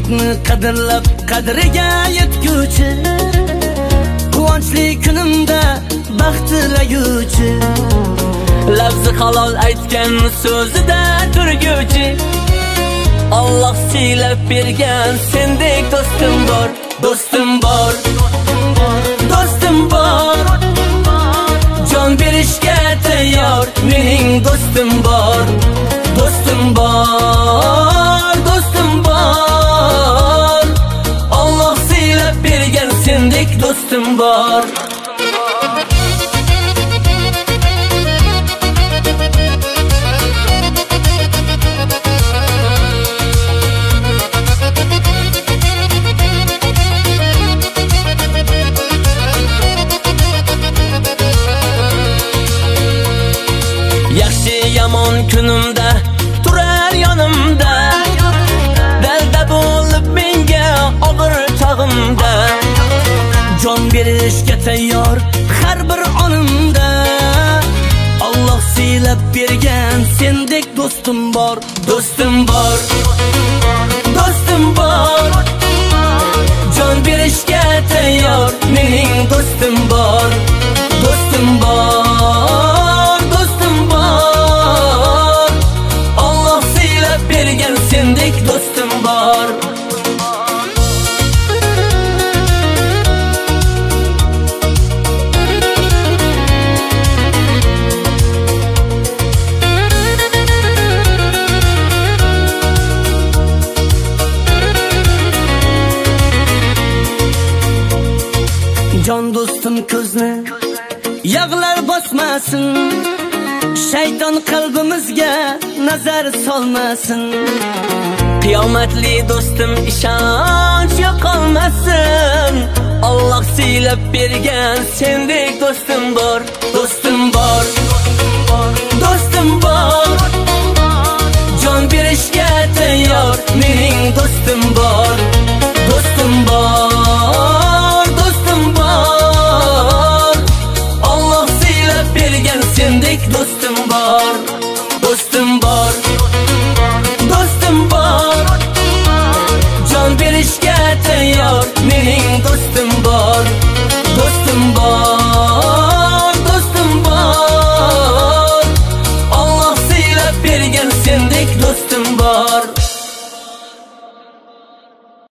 do'stlikni qadrlab qadriga yetguvchi, quvonchli kunimda baxt tilayuvchi, lafzi halol aytgan so'zida turguvchi, Alloh siylab bergan sendek do'stim bor, do'stim bor, do'stim bor, jon berishga tayyor mening do'stim bor, do'stim bor, do'stim bor, Alloh siylab bergan sendek do'stim bor. Yomon kunimda turar yonimda, dalda bo'lib menga og'ir chog'imda, jon berishga tayyor har bir onimda, Alloh siylab bergan sendek do'stim bor, do'stim bor, do'stim bor, jon berishga tayyor mening do'stim bor, do'stim bor, sendek do'stim bor. Jon do'stim ko'zni yog'lar bosmasin, shayton qalbimizga nazar solmasin, qiyomatli do'stim ishonch yo'qolmasin, Alloh siylab bergan sendek do'stim bor, do'stim bor, do'stim bor, jon berishga tayyor mening do'stim bor, do'stim bor, do'stim bor, Alloh siylab bergan sendek do'stim bor, do'stim bor, do'stim bor, jon berishga tayyor mening do'stim bor, do'stim bor, do'stim bor, Alloh siylab bergan sendek do'stim bor.